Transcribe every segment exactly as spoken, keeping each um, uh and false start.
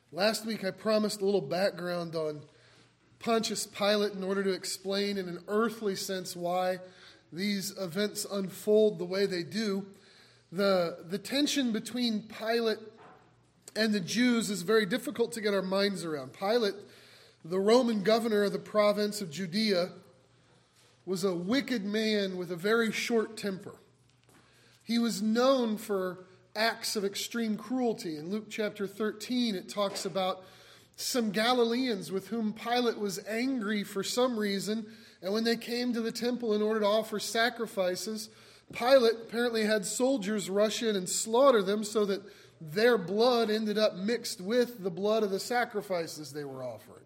Last week I promised a little background on Pontius Pilate in order to explain in an earthly sense why these events unfold the way they do. The, the tension between Pilate and the Jews is very difficult to get our minds around. Pilate, the Roman governor of the province of Judea, was a wicked man with a very short temper. He was known for acts of extreme cruelty. In Luke chapter thirteen, it talks about some Galileans with whom Pilate was angry for some reason, and when they came to the temple in order to offer sacrifices, Pilate apparently had soldiers rush in and slaughter them so that their blood ended up mixed with the blood of the sacrifices they were offering.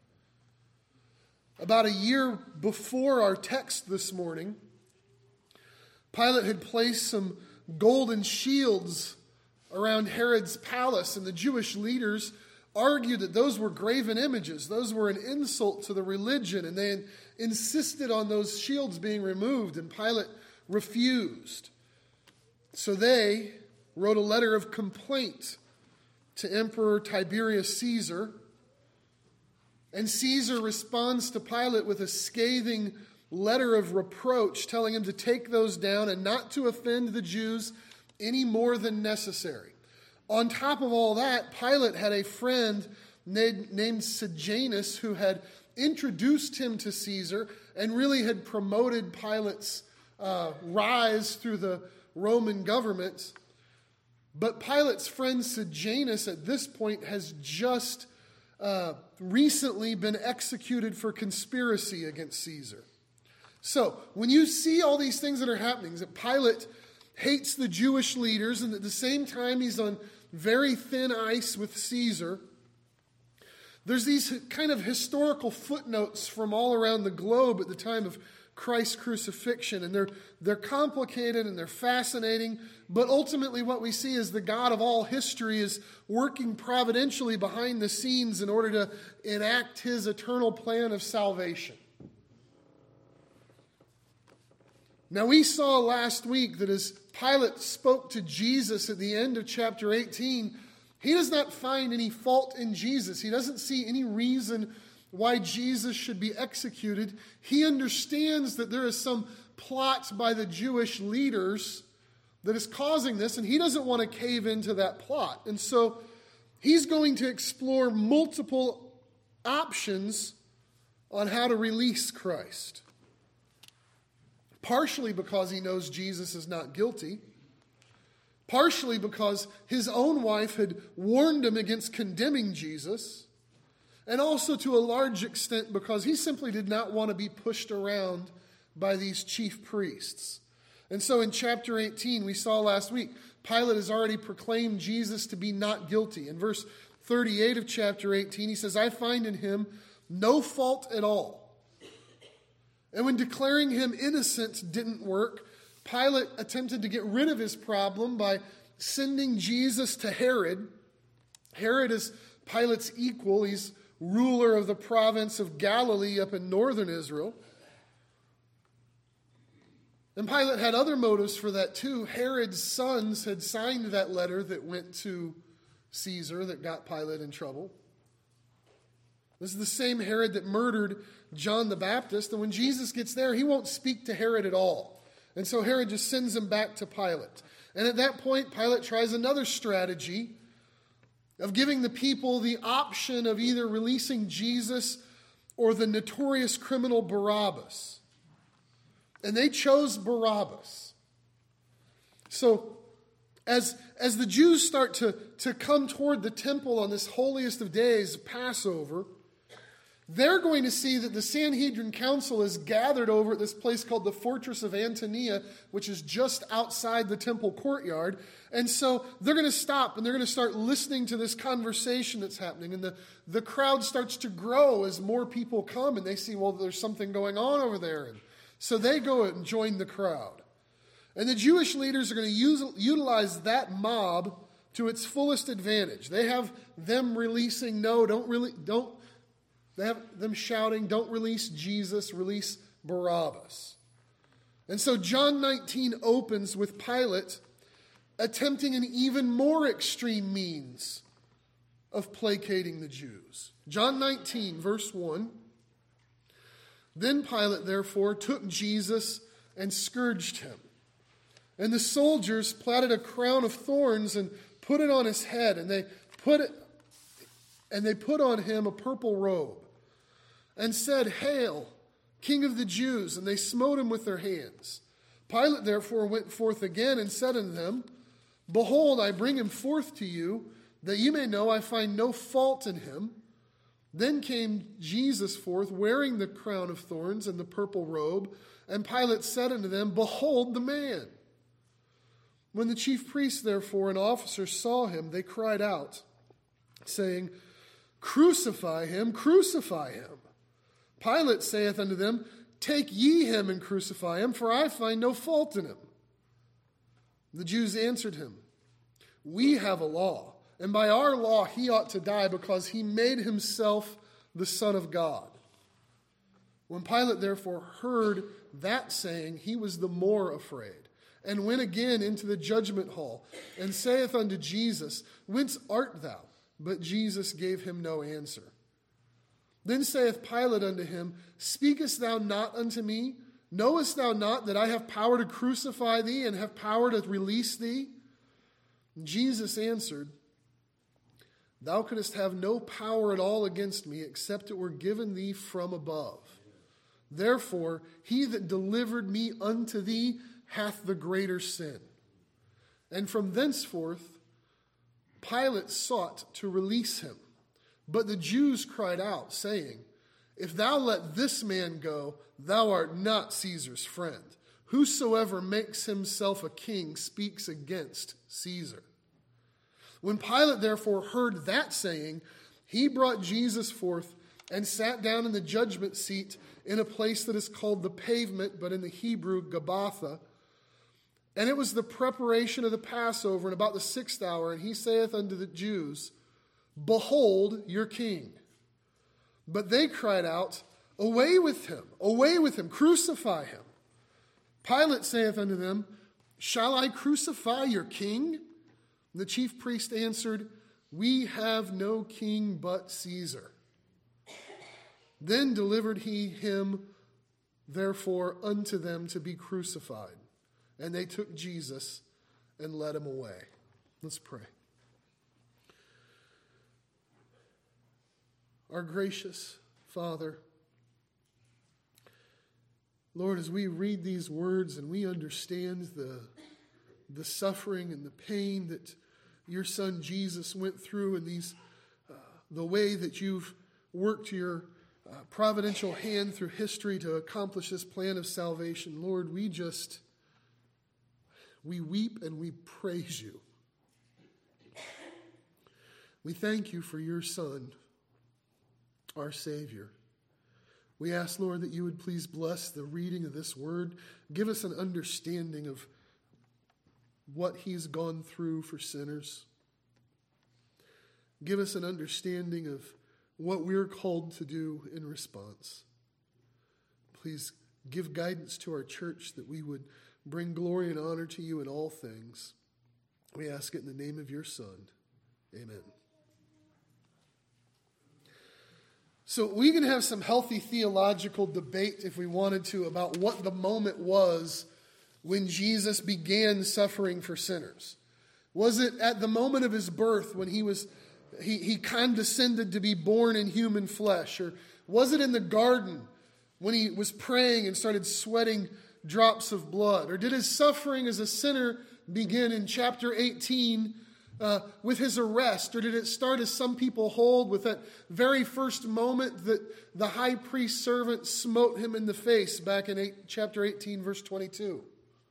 About a year before our text this morning, Pilate had placed some golden shields around Herod's palace, and the Jewish leaders argued that those were graven images. Those were an insult to the religion, and they insisted on those shields being removed, and Pilate refused. So they wrote a letter of complaint to Emperor Tiberius Caesar, and Caesar responds to Pilate with a scathing letter of reproach, telling him to take those down and not to offend the Jews any more than necessary. On top of all that, Pilate had a friend named Sejanus who had introduced him to Caesar and really had promoted Pilate's uh, rise through the Roman government. But Pilate's friend Sejanus at this point has just uh, recently been executed for conspiracy against Caesar. So, when you see all these things that are happening, that Pilate hates the Jewish leaders, and at the same time he's on very thin ice with Caesar, there's these kind of historical footnotes from all around the globe at the time of Christ's crucifixion, and they're, they're complicated and they're fascinating, but ultimately what we see is the God of all history is working providentially behind the scenes in order to enact his eternal plan of salvation. Now, we saw last week that as Pilate spoke to Jesus at the end of chapter eighteen, he does not find any fault in Jesus. He doesn't see any reason why Jesus should be executed. He understands that there is some plot by the Jewish leaders that is causing this, and he doesn't want to cave into that plot. And so he's going to explore multiple options on how to release Christ. Partially because he knows Jesus is not guilty. Partially because his own wife had warned him against condemning Jesus. And also to a large extent because he simply did not want to be pushed around by these chief priests. And so in chapter eighteen, we saw last week, Pilate has already proclaimed Jesus to be not guilty. In verse thirty-eight of chapter eighteen, he says, "I find in him no fault at all." And when declaring him innocent didn't work, Pilate attempted to get rid of his problem by sending Jesus to Herod. Herod is Pilate's equal. He's ruler of the province of Galilee up in northern Israel. And Pilate had other motives for that too. Herod's sons had signed that letter that went to Caesar that got Pilate in trouble. This is the same Herod that murdered John the Baptist. And when Jesus gets there, he won't speak to Herod at all. And so Herod just sends him back to Pilate. And at that point, Pilate tries another strategy of giving the people the option of either releasing Jesus or the notorious criminal Barabbas. And they chose Barabbas. So as, as the Jews start to, to come toward the temple on this holiest of days, Passover, they're going to see that the Sanhedrin Council is gathered over at this place called the Fortress of Antonia, which is just outside the temple courtyard. And so they're going to stop and they're going to start listening to this conversation that's happening. And the, the crowd starts to grow as more people come and they see, well, there's something going on over there. And so they go and join the crowd. And the Jewish leaders are going to use, utilize that mob to its fullest advantage. They have them releasing, no, don't really, don't, They have them shouting, don't release Jesus, release Barabbas. And so John nineteen opens with Pilate attempting an even more extreme means of placating the Jews. John nineteen, verse one. Then Pilate, therefore, took Jesus and scourged him. And the soldiers platted a crown of thorns and put it on his head, and they put it, and they put on him a purple robe, and said, "Hail, King of the Jews!" And they smote him with their hands. Pilate therefore went forth again and said unto them, "Behold, I bring him forth to you, that ye may know I find no fault in him." Then came Jesus forth, wearing the crown of thorns and the purple robe. And Pilate said unto them, "Behold the man." When the chief priests, therefore, and officers saw him, they cried out, saying, "Crucify him, crucify him." Pilate saith unto them, "Take ye him and crucify him, for I find no fault in him." The Jews answered him, "We have a law, and by our law he ought to die, because he made himself the Son of God." When Pilate therefore heard that saying, he was the more afraid, and went again into the judgment hall, and saith unto Jesus, "Whence art thou?" But Jesus gave him no answer. Then saith Pilate unto him, "Speakest thou not unto me? Knowest thou not that I have power to crucify thee, and have power to release thee?" Jesus answered, "Thou couldst have no power at all against me, except it were given thee from above. Therefore, he that delivered me unto thee hath the greater sin." And from thenceforth Pilate sought to release him. But the Jews cried out, saying, "If thou let this man go, thou art not Caesar's friend. Whosoever makes himself a king speaks against Caesar." When Pilate therefore heard that saying, he brought Jesus forth and sat down in the judgment seat in a place that is called the Pavement, but in the Hebrew, Gabbatha. And it was the preparation of the Passover, and about the sixth hour, and he saith unto the Jews, "Behold your king." But they cried out, "Away with him, away with him, crucify him." Pilate saith unto them, "Shall I crucify your king?" And the chief priest answered, "We have no king but Caesar." Then delivered he him, therefore, unto them to be crucified. And they took Jesus and led him away. Let's pray. Our gracious Father, Lord, as we read these words and we understand the, the suffering and the pain that your son Jesus went through, and these uh, the way that you've worked your uh, providential hand through history to accomplish this plan of salvation, Lord, we just, we weep and we praise you. We thank you for your Son, our Savior. We ask, Lord, that you would please bless the reading of this word. Give us an understanding of what he's gone through for sinners. Give us an understanding of what we're called to do in response. Please give guidance to our church that we would bring glory and honor to you in all things. We ask it in the name of your Son. Amen. So we can have some healthy theological debate if we wanted to about what the moment was when Jesus began suffering for sinners. Was it at the moment of his birth when he was he, he condescended to be born in human flesh? Or was it in the garden when he was praying and started sweating drops of blood? Or did his suffering as a sinner begin in chapter eighteen Uh, with his arrest? Or did it start, as some people hold, with that very first moment that the high priest's servant smote him in the face back in eight, chapter eighteen, verse twenty-two?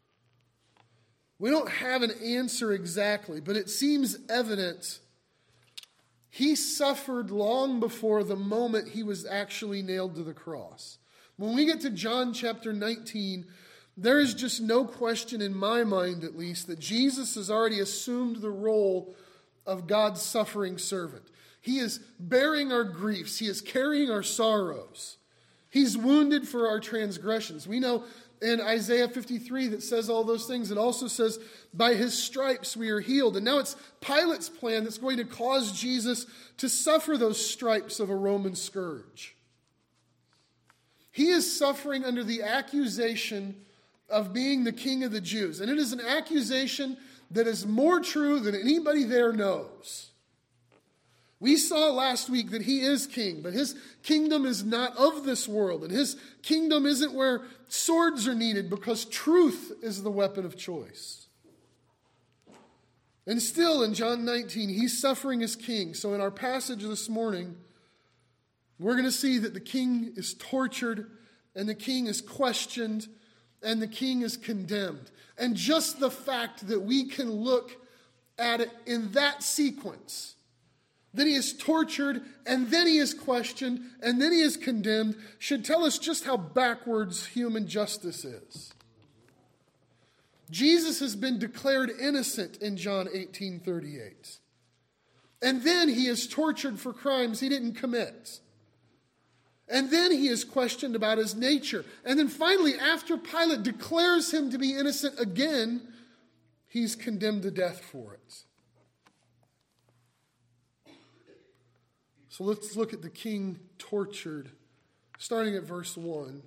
We don't have an answer exactly, but it seems evident he suffered long before the moment he was actually nailed to the cross. When we get to John chapter nineteen, there is just no question in my mind, at least, that Jesus has already assumed the role of God's suffering servant. He is bearing our griefs. He is carrying our sorrows. He's wounded for our transgressions. We know in Isaiah fifty-three that says all those things. It also says, by his stripes we are healed. And now it's Pilate's plan that's going to cause Jesus to suffer those stripes of a Roman scourge. He is suffering under the accusation of being the king of the Jews. And it is an accusation that is more true than anybody there knows. We saw last week that he is king, but his kingdom is not of this world. And his kingdom isn't where swords are needed, because truth is the weapon of choice. And still in John nineteen, he's suffering as king. So in our passage this morning, we're going to see that the king is tortured, and the king is questioned, and the king is condemned. And just the fact that we can look at it in that sequence, that he is tortured, and then he is questioned, and then he is condemned, should tell us just how backwards human justice is. Jesus has been declared innocent in John eighteen thirty-eight. And then he is tortured for crimes he didn't commit. And then he is questioned about his nature. And then finally, after Pilate declares him to be innocent again, he's condemned to death for it. So let's look at the king tortured, starting at verse one.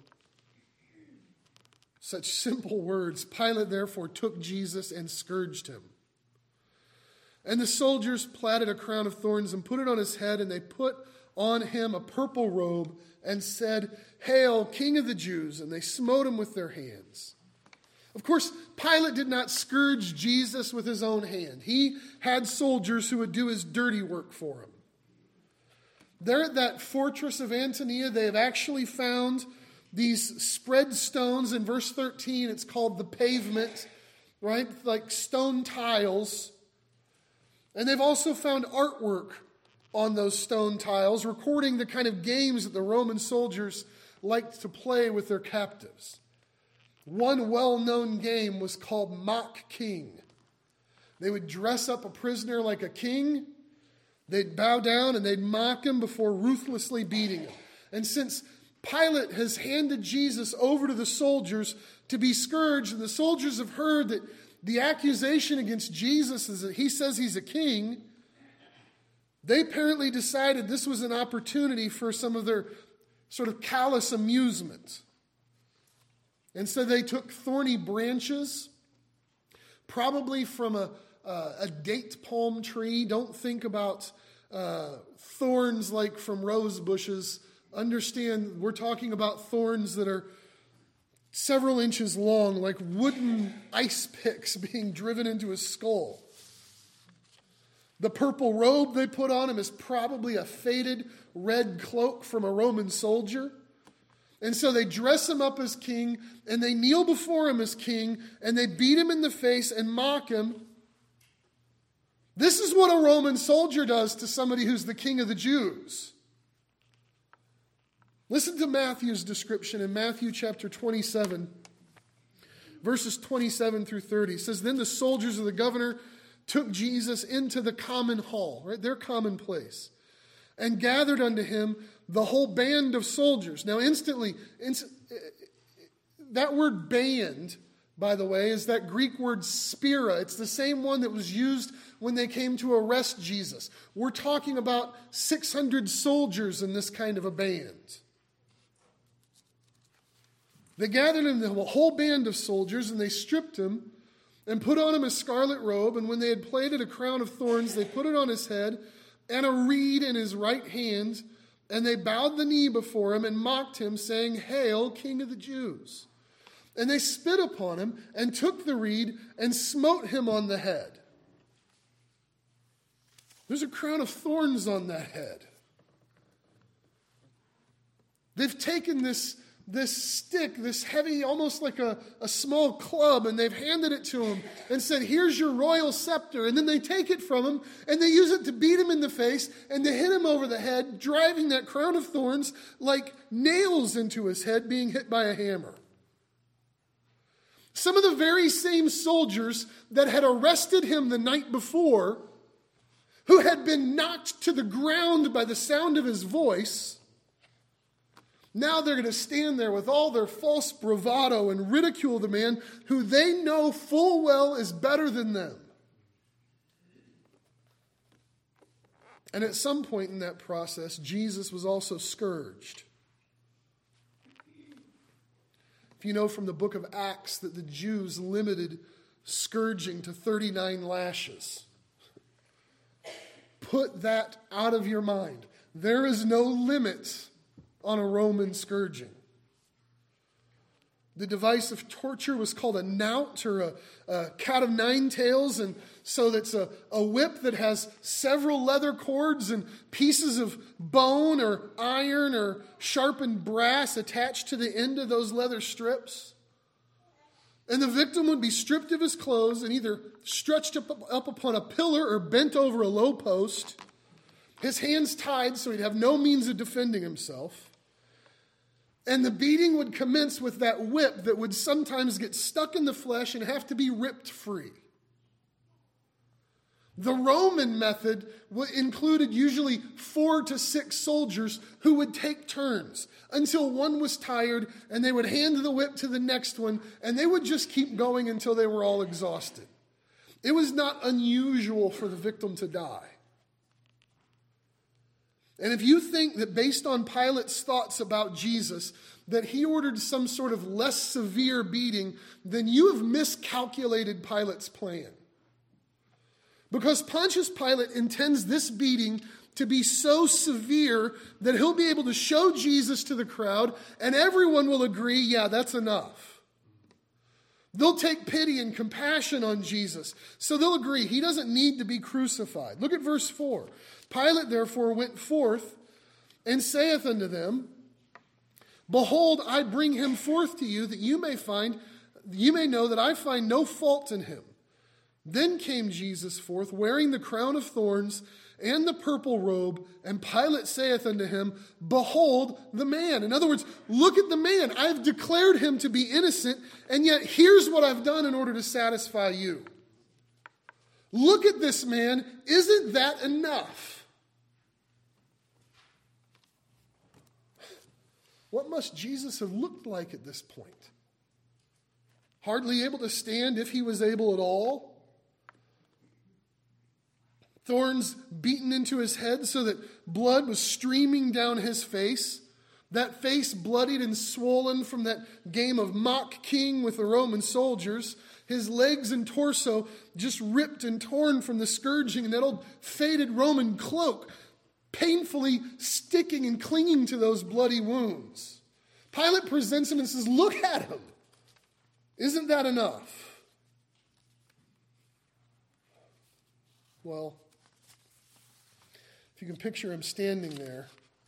Such simple words. Pilate therefore took Jesus and scourged him. And the soldiers platted a crown of thorns and put it on his head, and they put on him a purple robe and said, "Hail, King of the Jews!" And they smote him with their hands. Of course, Pilate did not scourge Jesus with his own hand. He had soldiers who would do his dirty work for him. There at that fortress of Antonia, they have actually found these spread stones. In verse thirteen, it's called the pavement, right? Like stone tiles. And they've also found artwork on those stone tiles, recording the kind of games that the Roman soldiers liked to play with their captives. One well-known game was called Mock King. They would dress up a prisoner like a king. They'd bow down and they'd mock him before ruthlessly beating him. And since Pilate has handed Jesus over to the soldiers to be scourged, and the soldiers have heard that the accusation against Jesus is that he says he's a king, they apparently decided this was an opportunity for some of their sort of callous amusement. And so they took thorny branches, probably from a, uh, a date palm tree. Don't think about uh, thorns like from rose bushes. Understand, we're talking about thorns that are several inches long, like wooden ice picks being driven into his skull. The purple robe they put on him is probably a faded red cloak from a Roman soldier. And so they dress him up as king, and they kneel before him as king, and they beat him in the face and mock him. This is what a Roman soldier does to somebody who's the king of the Jews. Listen to Matthew's description in Matthew chapter twenty-seven, verses twenty-seven through thirty. It says, "Then the soldiers of the governor took Jesus into the common hall," right, their common place, "and gathered unto him the whole band of soldiers." Now instantly, inst- that word band, by the way, is that Greek word spira. It's the same one that was used when they came to arrest Jesus. We're talking about six hundred soldiers in this kind of a band. They gathered him the whole band of soldiers, and they stripped him and put on him a scarlet robe, and when they had plaited a crown of thorns, they put it on his head, and a reed in his right hand, and they bowed the knee before him and mocked him, saying, "Hail, King of the Jews!" And they spit upon him, and took the reed, and smote him on the head. There's a crown of thorns on that head. They've taken this this stick, this heavy, almost like a, a small club, and they've handed it to him and said, "Here's your royal scepter." And then they take it from him, and they use it to beat him in the face, and to hit him over the head, driving that crown of thorns like nails into his head, being hit by a hammer. Some of the very same soldiers that had arrested him the night before, who had been knocked to the ground by the sound of his voice, Now they're going to stand there with all their false bravado and ridicule the man who they know full well is better than them. And at some point in that process, Jesus was also scourged. If you know from the book of Acts that the Jews limited scourging to thirty-nine lashes, put that out of your mind. There is no limit on a Roman scourging. The device of torture was called a knout, or a, a cat of nine tails, and so that's a, a whip that has several leather cords and pieces of bone or iron or sharpened brass attached to the end of those leather strips. And the victim would be stripped of his clothes and either stretched up, up upon a pillar or bent over a low post, his hands tied so he'd have no means of defending himself. And the beating would commence with that whip that would sometimes get stuck in the flesh and have to be ripped free. The Roman method included usually four to six soldiers who would take turns until one was tired, and they would hand the whip to the next one, and they would just keep going until they were all exhausted. It was not unusual for the victim to die. And if you think that based on Pilate's thoughts about Jesus, that he ordered some sort of less severe beating, then you have miscalculated Pilate's plan. Because Pontius Pilate intends this beating to be so severe that he'll be able to show Jesus to the crowd, and everyone will agree, yeah, that's enough. They'll take pity and compassion on Jesus. So they'll agree he doesn't need to be crucified. Look at verse four. Pilate therefore went forth and saith unto them, Behold, I bring him forth to you, that you may find, you may know that I find no fault in him. Then came Jesus forth, wearing the crown of thorns and the purple robe, and Pilate saith unto him, Behold the man. In other words, look at the man. I've declared him to be innocent, and yet here's what I've done in order to satisfy you. Look at this man. Isn't that enough? What must Jesus have looked like at this point? Hardly able to stand, if he was able at all. Thorns beaten into his head so that blood was streaming down his face. That face bloodied and swollen from that game of mock king with the Roman soldiers. His legs and torso just ripped and torn from the scourging, and that old faded Roman cloak painfully sticking and clinging to those bloody wounds. Pilate presents him and says, Look at him. Isn't that enough? Well, if you can picture him standing there,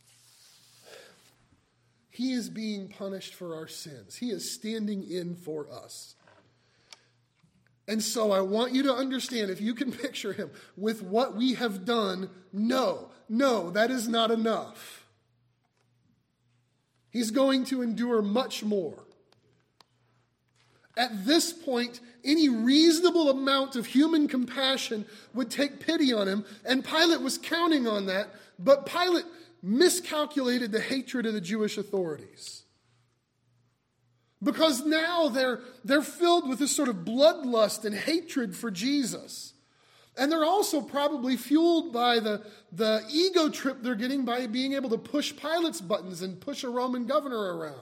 he is being punished for our sins. He is standing in for us. And so I want you to understand, if you can picture him with what we have done, no, no, that is not enough. He's going to endure much more. At this point, any reasonable amount of human compassion would take pity on him, and Pilate was counting on that, but Pilate miscalculated the hatred of the Jewish authorities. Because now they're, they're filled with this sort of bloodlust and hatred for Jesus. And they're also probably fueled by the, the ego trip they're getting by being able to push Pilate's buttons and push a Roman governor around.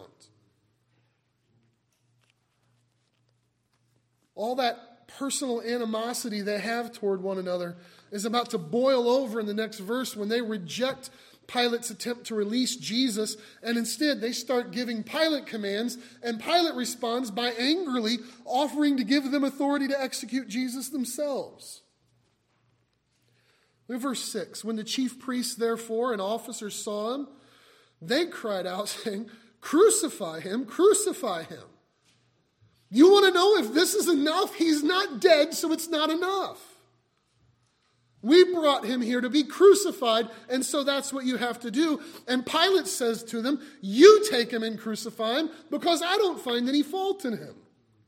All that personal animosity they have toward one another is about to boil over in the next verse when they reject Pilate's attempt to release Jesus, and instead they start giving Pilate commands, and Pilate responds by angrily offering to give them authority to execute Jesus themselves. Look at verse six. When the chief priests, therefore, and officers saw him, they cried out, saying, Crucify him, crucify him. You want to know if this is enough? He's not dead, so it's not enough. We brought him here to be crucified, and so that's what you have to do. And Pilate says to them, You take him and crucify him, because I don't find any fault in him.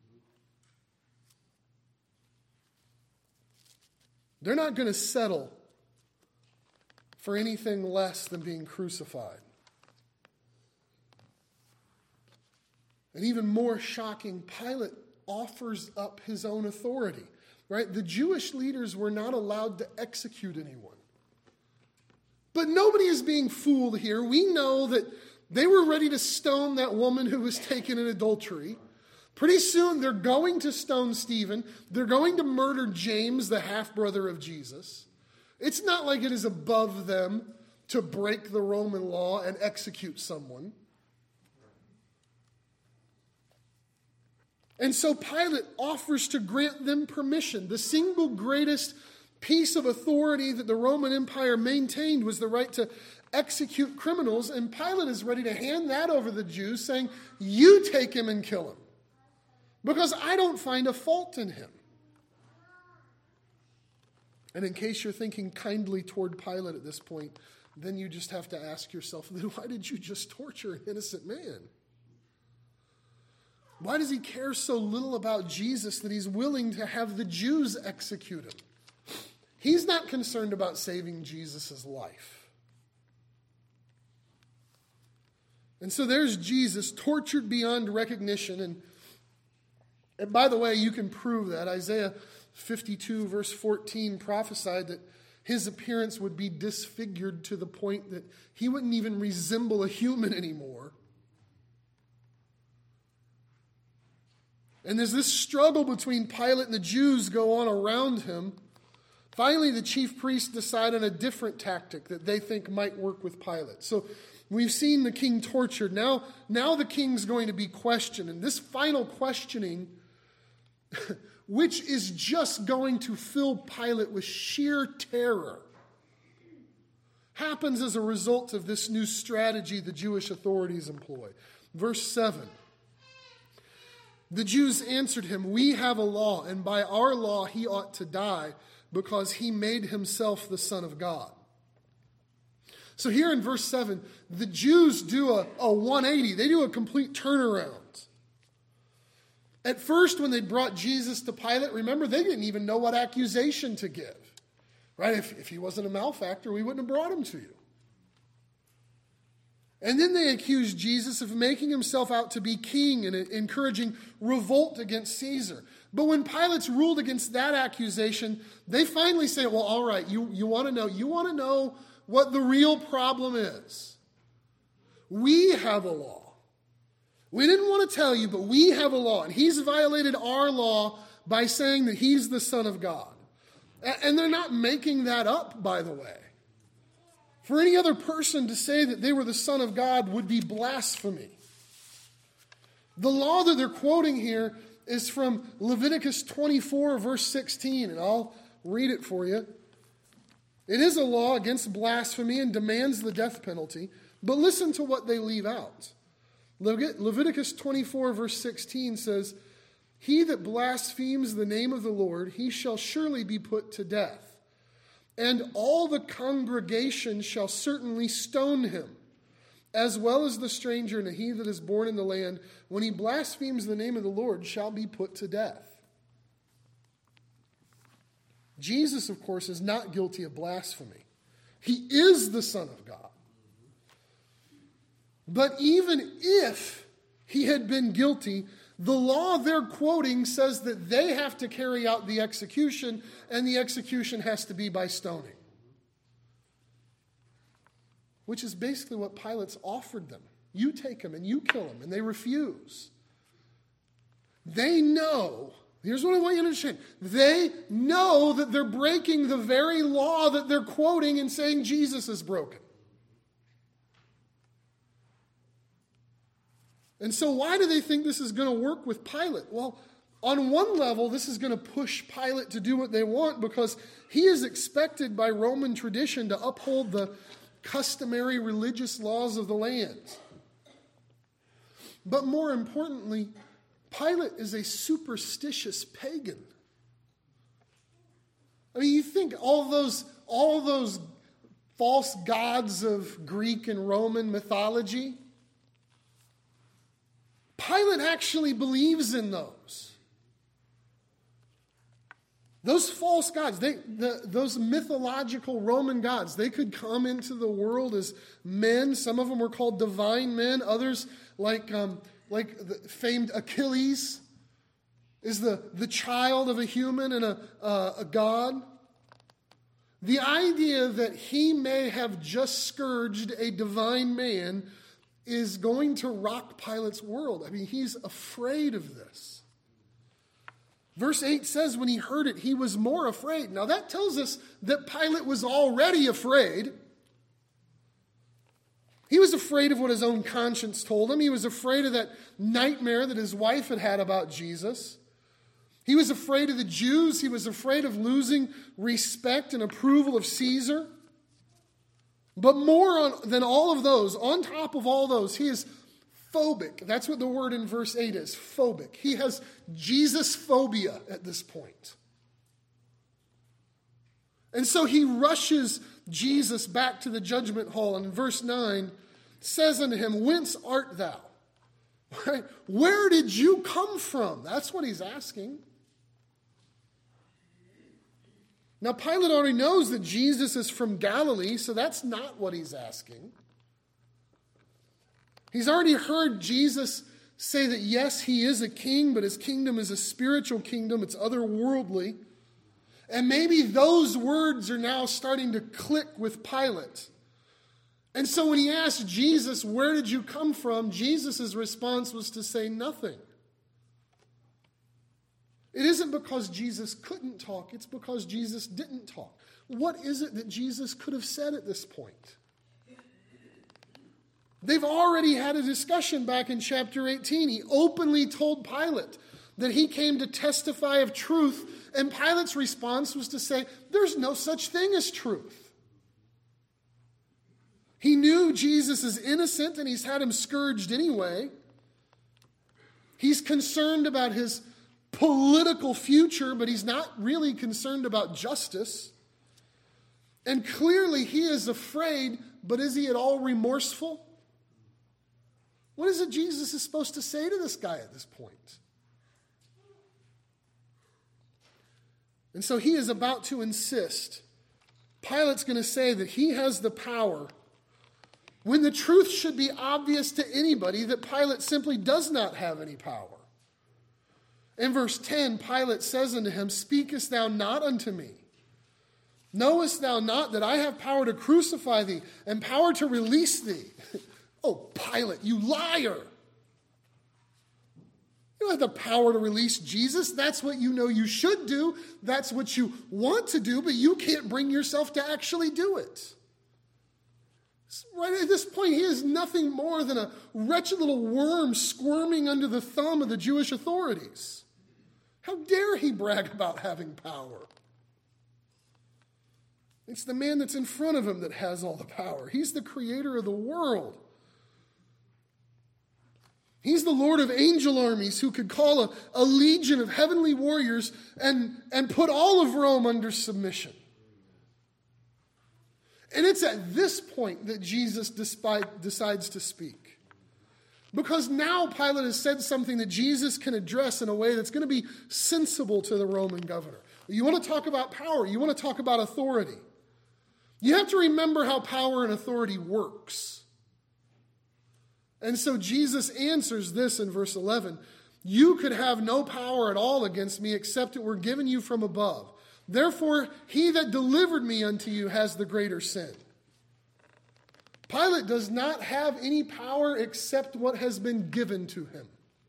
They're not going to settle for anything less than being crucified. And even more shocking, Pilate offers up his own authority. Right? The Jewish leaders were not allowed to execute anyone. But nobody is being fooled here. We know that they were ready to stone that woman who was taken in adultery. Pretty soon they're going to stone Stephen. They're going to murder James, the half-brother of Jesus. It's not like it is above them to break the Roman law and execute someone. And so Pilate offers to grant them permission. The single greatest piece of authority that the Roman Empire maintained was the right to execute criminals. And Pilate is ready to hand that over to the Jews, saying, you take him and kill him, because I don't find a fault in him. And in case you're thinking kindly toward Pilate at this point, then you just have to ask yourself, then why did you just torture an innocent man? Why does he care so little about Jesus that he's willing to have the Jews execute him? He's not concerned about saving Jesus' life. And so there's Jesus, tortured beyond recognition. And, and by the way, you can prove that. Isaiah fifty-two, verse fourteen, prophesied that his appearance would be disfigured to the point that he wouldn't even resemble a human anymore. And there's this struggle between Pilate and the Jews go on around him. Finally, the chief priests decide on a different tactic that they think might work with Pilate. So we've seen the king tortured. Now, now the king's going to be questioned. And this final questioning, which is just going to fill Pilate with sheer terror, happens as a result of this new strategy the Jewish authorities employ. Verse seven. The Jews answered him, we have a law, and by our law he ought to die, because he made himself the Son of God. So here in verse seven, the Jews do a, a one eighty. They do a complete turnaround. At first, when they brought Jesus to Pilate, remember, they didn't even know what accusation to give. Right? If, if he wasn't a malefactor, we wouldn't have brought him to you. And then they accused Jesus of making himself out to be king and encouraging revolt against Caesar. But when Pilate's ruled against that accusation, they finally say, well, all right, you, you want to know, you want to know what the real problem is. We have a law. We didn't want to tell you, but we have a law. And he's violated our law by saying that he's the Son of God. And they're not making that up, by the way. For any other person to say that they were the Son of God would be blasphemy. The law that they're quoting here is from Leviticus twenty-four, verse sixteen, and I'll read it for you. It is a law against blasphemy and demands the death penalty, but listen to what they leave out. Leviticus twenty-four, verse sixteen says, he that blasphemes the name of the Lord, he shall surely be put to death. And all the congregation shall certainly stone him, as well as the stranger and he that is born in the land, when he blasphemes the name of the Lord, shall be put to death. Jesus, of course, is not guilty of blasphemy. He is the Son of God. But even if he had been guilty, the law they're quoting says that they have to carry out the execution, and the execution has to be by stoning. Which is basically what Pilate's offered them. You take him and you kill him, and they refuse. They know, here's what I want you to understand. They know that they're breaking the very law that they're quoting and saying Jesus is broken. And so why do they think this is going to work with Pilate? Well, on one level, this is going to push Pilate to do what they want, because he is expected by Roman tradition to uphold the customary religious laws of the land. But more importantly, Pilate is a superstitious pagan. I mean, you think all those, all those false gods of Greek and Roman mythology, Pilate actually believes in those. Those false gods, they, the, those mythological Roman gods, they could come into the world as men. Some of them were called divine men. Others, like, um, like the famed Achilles is the, the child of a human and a, uh, a god. The idea that he may have just scourged a divine man is going to rock Pilate's world. I mean, he's afraid of this. Verse eight says when he heard it, he was more afraid. Now that tells us that Pilate was already afraid. He was afraid of what his own conscience told him. He was afraid of that nightmare that his wife had had about Jesus. He was afraid of the Jews. He was afraid of losing respect and approval of Caesar. But more on, than all of those, on top of all those, he is phobic. That's what the word in verse eight is, phobic. He has Jesus phobia at this point. And so he rushes Jesus back to the judgment hall. And in verse nine, says unto him, whence art thou? Right? Where did you come from? That's what he's asking. Now, Pilate already knows that Jesus is from Galilee, so that's not what he's asking. He's already heard Jesus say that, yes, he is a king, but his kingdom is a spiritual kingdom. It's otherworldly. And maybe those words are now starting to click with Pilate. And so when he asked Jesus, where did you come from? Jesus' response was to say nothing. It isn't because Jesus couldn't talk, it's because Jesus didn't talk. What is it that Jesus could have said at this point? They've already had a discussion back in chapter eighteen. He openly told Pilate that he came to testify of truth, and Pilate's response was to say, there's no such thing as truth. He knew Jesus is innocent, and he's had him scourged anyway. He's concerned about his political future, but he's not really concerned about justice. And clearly he is afraid, but is he at all remorseful? What is it Jesus is supposed to say to this guy at this point? And so he is about to insist. Pilate's going to say that he has the power, when the truth should be obvious to anybody that Pilate simply does not have any power. In verse ten, Pilate says unto him, speakest thou not unto me? Knowest thou not that I have power to crucify thee and power to release thee? Oh, Pilate, you liar! You don't have the power to release Jesus. That's what you know you should do. That's what you want to do, but you can't bring yourself to actually do it. Right at this point, he is nothing more than a wretched little worm squirming under the thumb of the Jewish authorities. How dare he brag about having power? It's the man that's in front of him that has all the power. He's the creator of the world. He's the Lord of angel armies who could call a, a legion of heavenly warriors and, and put all of Rome under submission. And it's at this point that Jesus despite, decides to speak. Because now Pilate has said something that Jesus can address in a way that's going to be sensible to the Roman governor. You want to talk about power. You want to talk about authority. You have to remember how power and authority works. And so Jesus answers this in verse eleven. You could have no power at all against me except it were given you from above. Therefore, he that delivered me unto you has the greater sin. Pilate does not have any power except what has been given to him.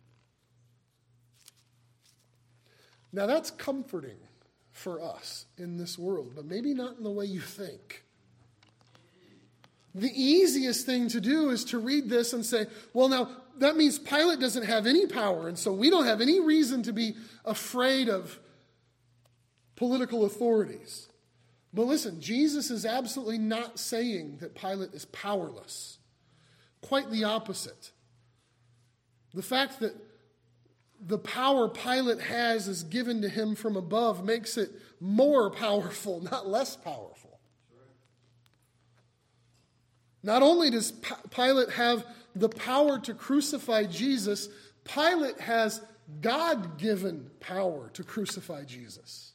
Now that's comforting for us in this world, but maybe not in the way you think. The easiest thing to do is to read this and say, well, now that means Pilate doesn't have any power, and so we don't have any reason to be afraid of political authorities. But listen, Jesus is absolutely not saying that Pilate is powerless. Quite the opposite. The fact that the power Pilate has is given to him from above makes it more powerful, not less powerful. Not only does Pilate have the power to crucify Jesus, Pilate has God-given power to crucify Jesus.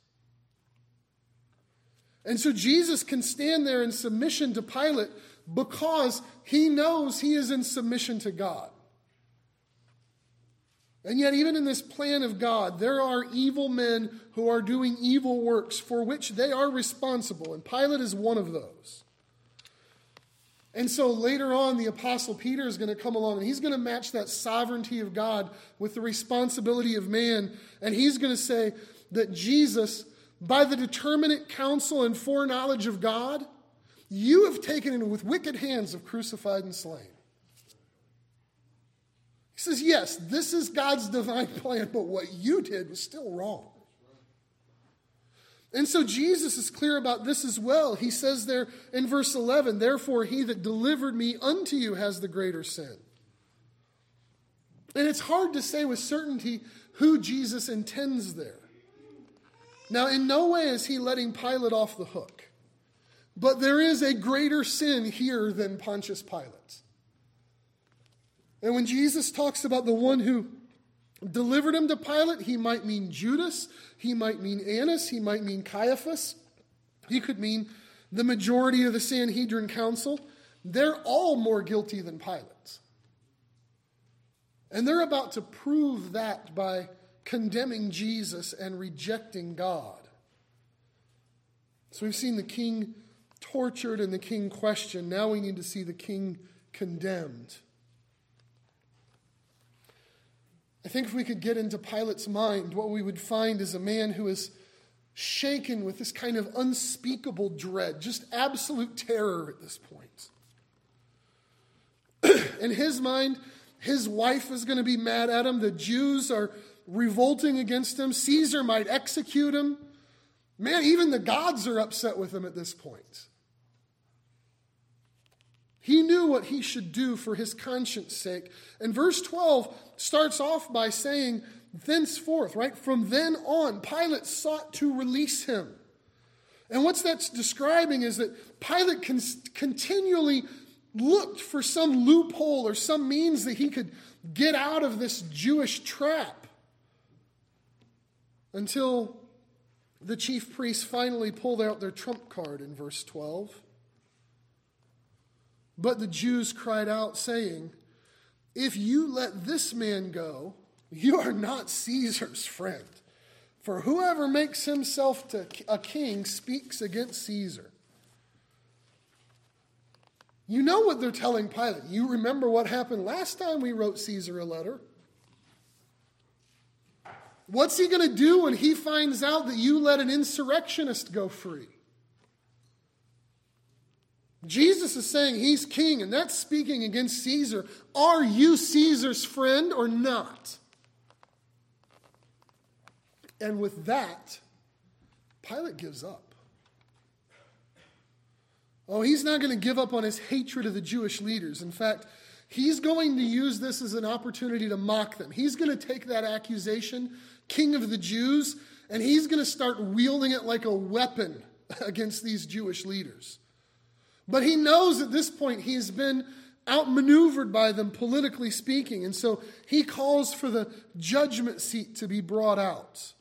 And so Jesus can stand there in submission to Pilate because he knows he is in submission to God. And yet, even in this plan of God, there are evil men who are doing evil works for which they are responsible, and Pilate is one of those. And so later on, the Apostle Peter is going to come along, and he's going to match that sovereignty of God with the responsibility of man, and he's going to say that Jesus, by the determinate counsel and foreknowledge of God, you have taken him with wicked hands have crucified and slain. He says, yes, this is God's divine plan, but what you did was still wrong. And so Jesus is clear about this as well. He says there in verse eleven, therefore he that delivered me unto you has the greater sin. And it's hard to say with certainty who Jesus intends there. Now, in no way is he letting Pilate off the hook. But there is a greater sin here than Pontius Pilate. And when Jesus talks about the one who delivered him to Pilate, he might mean Judas, he might mean Annas, he might mean Caiaphas, he could mean the majority of the Sanhedrin council. They're all more guilty than Pilate. And they're about to prove that by condemning Jesus and rejecting God. So we've seen the king tortured and the king questioned. Now we need to see the king condemned. I think if we could get into Pilate's mind, what we would find is a man who is shaken with this kind of unspeakable dread, just absolute terror at this point. In his mind, his wife is going to be mad at him. The Jews are revolting against him. Caesar might execute him. Man, even the gods are upset with him at this point. He knew what he should do for his conscience sake. And verse twelve starts off by saying, thenceforth, right? From then on, Pilate sought to release him. And what that's describing is that Pilate con- continually looked for some loophole or some means that he could get out of this Jewish trap until the chief priests finally pulled out their trump card in verse twelve. But the Jews cried out, saying, if you let this man go, you are not Caesar's friend. For whoever makes himself to a king speaks against Caesar. You know what they're telling Pilate. You remember what happened last time we wrote Caesar a letter. What's he going to do when he finds out that you let an insurrectionist go free? Jesus is saying he's king, and that's speaking against Caesar. Are you Caesar's friend or not? And with that, Pilate gives up. Oh, he's not going to give up on his hatred of the Jewish leaders. In fact, he's going to use this as an opportunity to mock them. He's going to take that accusation, king of the Jews, and he's going to start wielding it like a weapon against these Jewish leaders. But he knows at this point he has been outmaneuvered by them, politically speaking. And so he calls for the judgment seat to be brought out.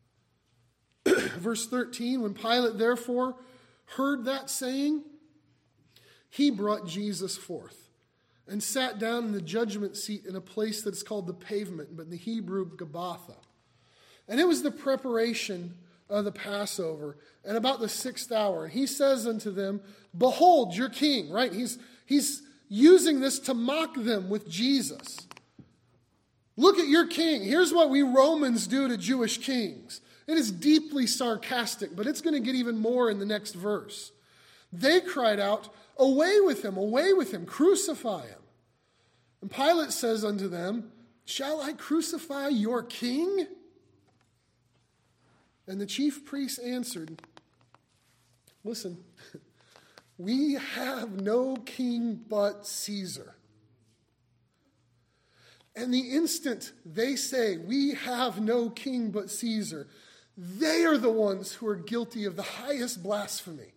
Verse thirteen, when Pilate therefore heard that saying, he brought Jesus forth and sat down in the judgment seat in a place that is called the pavement, but in the Hebrew, Gabbatha. And it was the preparation of the Passover, and about the sixth hour. And he says unto them, behold your king, right? He's, he's using this to mock them with Jesus. Look at your king. Here's what we Romans do to Jewish kings. It is deeply sarcastic, but it's going to get even more in the next verse. They cried out, away with him, away with him, crucify him. And Pilate says unto them, shall I crucify your king? And the chief priests answered, listen, we have no king but Caesar. And the instant they say, we have no king but Caesar, they are the ones who are guilty of the highest blasphemy.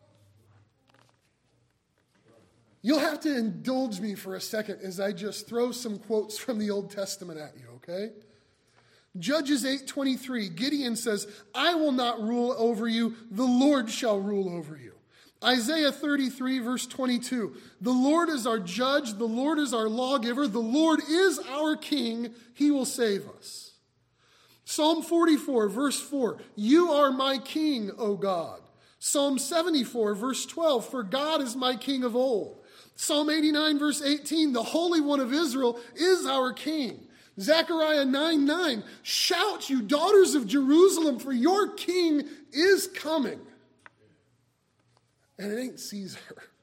You'll have to indulge me for a second as I just throw some quotes from the Old Testament at you, okay? Judges eight twenty-three, Gideon says, I will not rule over you, the Lord shall rule over you. Isaiah thirty-three, verse twenty-two. The Lord is our judge. The Lord is our lawgiver. The Lord is our king. He will save us. Psalm forty-four, verse four. You are my king, O God. Psalm seventy-four, verse twelve. For God is my king of old. Psalm eighty-nine, verse eighteen. The Holy One of Israel is our king. Zechariah nine, nine. Shout, you daughters of Jerusalem, for your king is coming. And it ain't Caesar.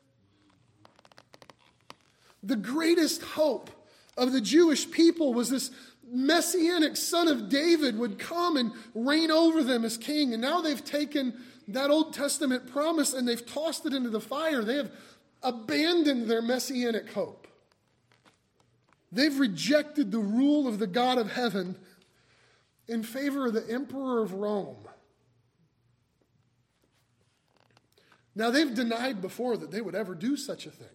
The greatest hope of the Jewish people was this messianic son of David would come and reign over them as king. And now they've taken that Old Testament promise and they've tossed it into the fire. They have abandoned their messianic hope. They've rejected the rule of the God of heaven in favor of the emperor of Rome. Now, they've denied before that they would ever do such a thing.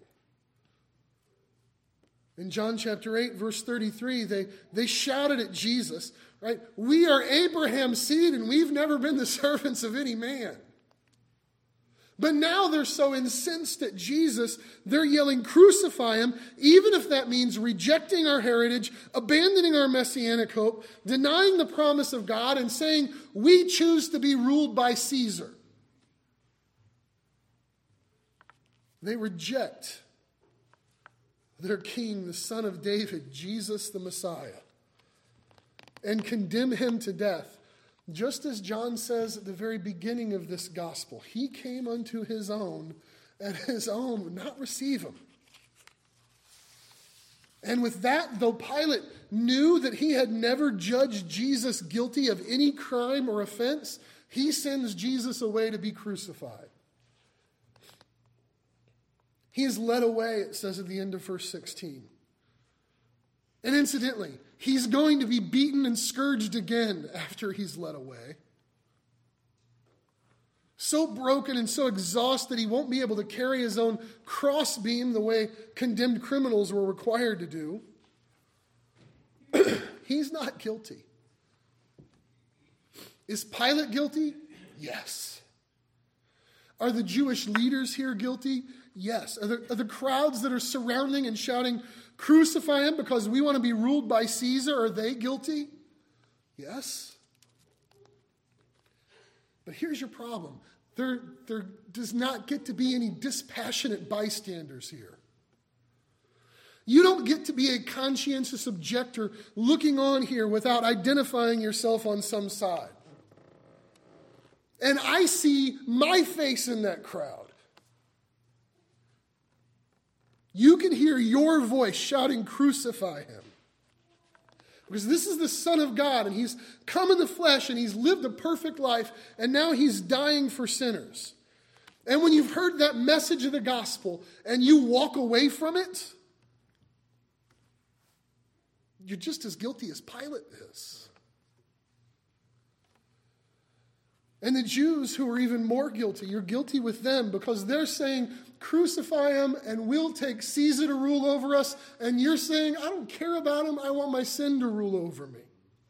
In John chapter eight, verse thirty-three, they, they shouted at Jesus, right? We are Abraham's seed and we've never been the servants of any man. But now they're so incensed at Jesus, they're yelling, crucify him, even if that means rejecting our heritage, abandoning our messianic hope, denying the promise of God, and saying, we choose to be ruled by Caesar. They reject their king, the son of David, Jesus the Messiah, and condemn him to death. Just as John says at the very beginning of this gospel, he came unto his own, and his own would not receive him. And with that, though Pilate knew that he had never judged Jesus guilty of any crime or offense, he sends Jesus away to be crucified. He is led away, it says at the end of verse sixteen. And incidentally, he's going to be beaten and scourged again after he's led away. So broken and so exhausted he won't be able to carry his own crossbeam the way condemned criminals were required to do. He's not guilty. Is Pilate guilty? Yes. Are the Jewish leaders here guilty? Yes. Are the, are the crowds that are surrounding and shouting, crucify him because we want to be ruled by Caesar, are they guilty? Yes. But here's your problem. There, there does not get to be any dispassionate bystanders here. You don't get to be a conscientious objector looking on here without identifying yourself on some side. And I see my face in that crowd. You can hear your voice shouting, crucify him. Because this is the Son of God, and he's come in the flesh, and he's lived a perfect life, and now he's dying for sinners. And when you've heard that message of the gospel, and you walk away from it, you're just as guilty as Pilate is. And the Jews who are even more guilty, you're guilty with them because they're saying, crucify him and we'll take Caesar to rule over us. And you're saying, I don't care about him. I want my sin to rule over me.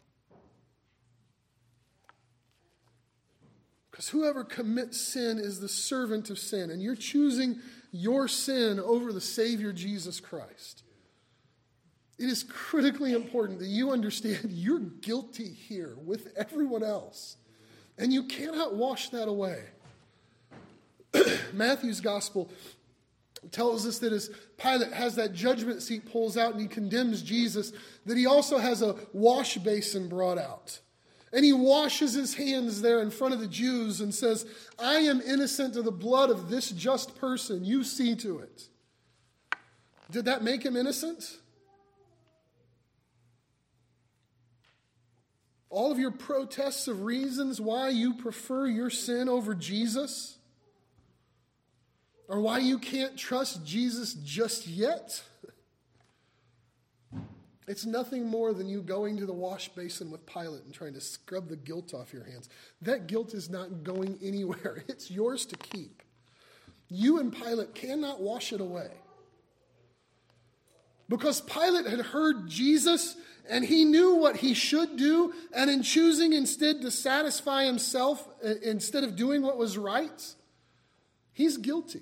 Because whoever commits sin is the servant of sin. And you're choosing your sin over the Savior Jesus Christ. It is critically important that you understand you're guilty here with everyone else. And you cannot wash that away. Matthew's gospel tells us that as Pilate has that judgment seat pulls out and he condemns Jesus, that he also has a wash basin brought out. And he washes his hands there in front of the Jews and says, I am innocent of the blood of this just person. You see to it. Did that make him innocent? All of your protests of reasons why you prefer your sin over Jesus, or why you can't trust Jesus just yet, it's nothing more than you going to the wash basin with Pilate and trying to scrub the guilt off your hands. That guilt is not going anywhere. It's yours to keep. You and Pilate cannot wash it away. Because Pilate had heard Jesus and he knew what he should do, and in choosing instead to satisfy himself instead of doing what was right, He's guilty.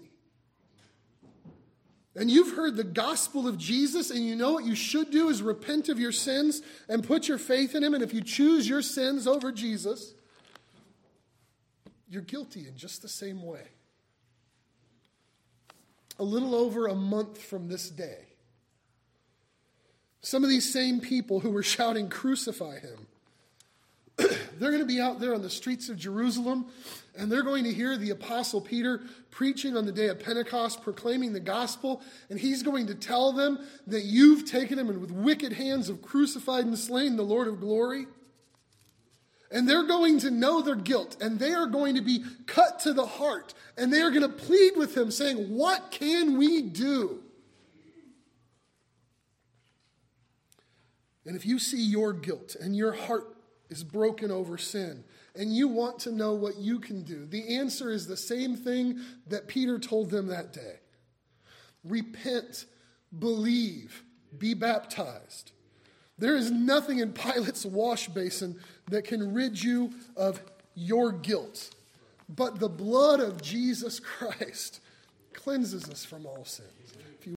And you've heard the gospel of Jesus, and you know what you should do is repent of your sins and put your faith in him. And if you choose your sins over Jesus, you're guilty in just the same way. A little over a month from this day, some of these same people who were shouting, "Crucify him," they're going to be out there on the streets of Jerusalem, and they're going to hear the Apostle Peter preaching on the day of Pentecost, proclaiming the gospel, and he's going to tell them that you've taken him and with wicked hands have crucified and slain the Lord of glory. And they're going to know their guilt, and they are going to be cut to the heart, and they are going to plead with him, saying, "What can we do?" And if you see your guilt and your heart is broken over sin, and you want to know what you can do, the answer is the same thing that Peter told them that day. Repent, believe, be baptized. There is nothing in Pilate's wash basin that can rid you of your guilt, but the blood of Jesus Christ cleanses us from all sin.